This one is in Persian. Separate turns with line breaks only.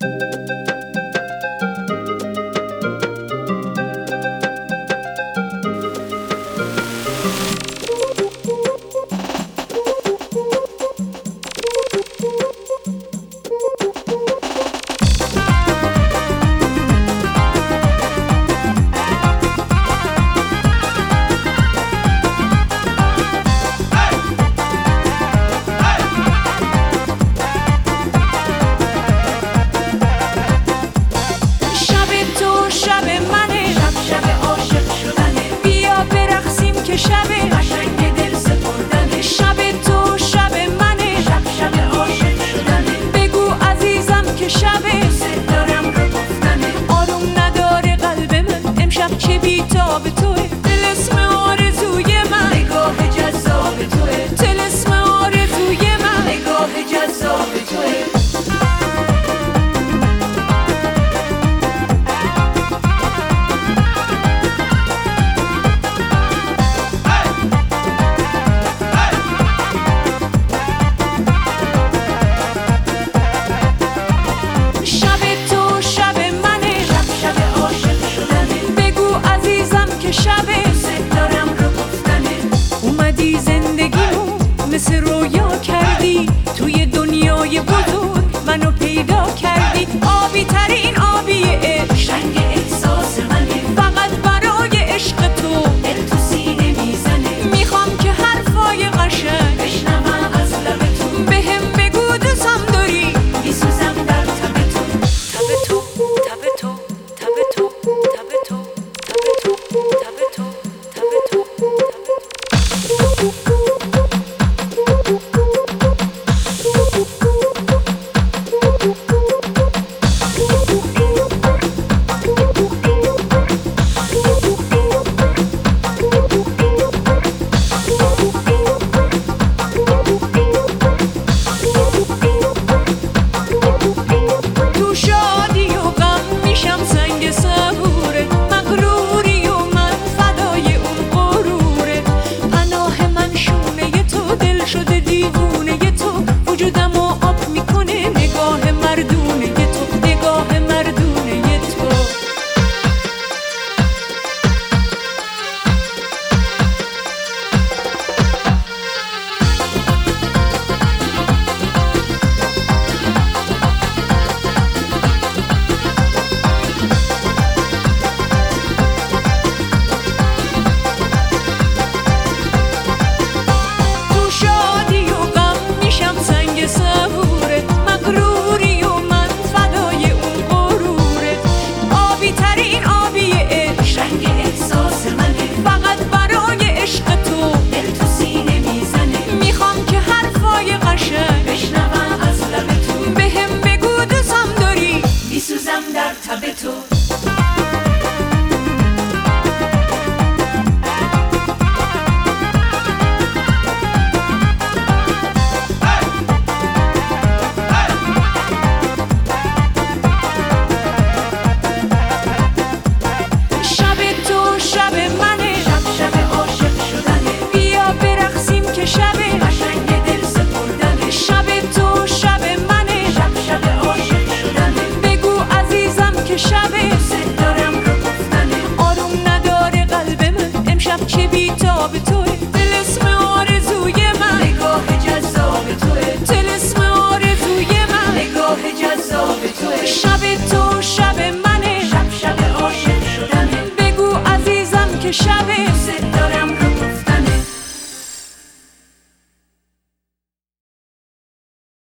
مثل رویا کردی توی دنیای بزرگ منو پیدا کردی. آبی ترین آبی عشق، رنگ احساس منه، فقط برای عشق تو دل تو سینه میزنه. میخوام که حرفای قشنگ بشنوم از لب تو، بهم بگو دوستم داری، میسوزم در تب تو. تب تو تب تو تب تو تب تو تب تو تب تو تب تو تب تو. در تب تو. چه بی‌تاب توه، طلسم آرزوی من، نگاه جذاب توه، طلسم آرزوی من، نگاه جذاب توه. شب تو شب منه، شب عاشق شدنه، بگو عزیزم که شب